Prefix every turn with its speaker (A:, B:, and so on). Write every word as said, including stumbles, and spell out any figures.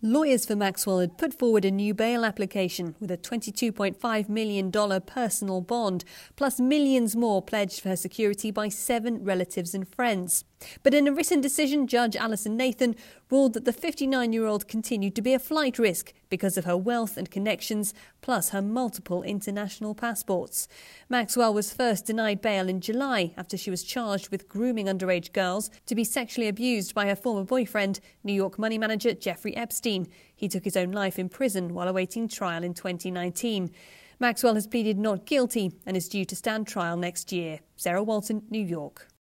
A: Lawyers for Maxwell had put forward a new bail application with a twenty-two point five million dollars personal bond, plus millions more pledged for her security by seven relatives and friends. But in a written decision, Judge Alison Nathan ruled that the fifty-nine-year-old continued to be a flight risk because of her wealth and connections, plus her multiple international passports. Maxwell was first denied bail in July after she was charged with grooming underage girls to be sexually abused by her former boyfriend, New York money manager Jeffrey Epstein. He took his own life in prison while awaiting trial in twenty nineteen. Maxwell has pleaded not guilty and is due to stand trial next year. Sarah Walton, New York.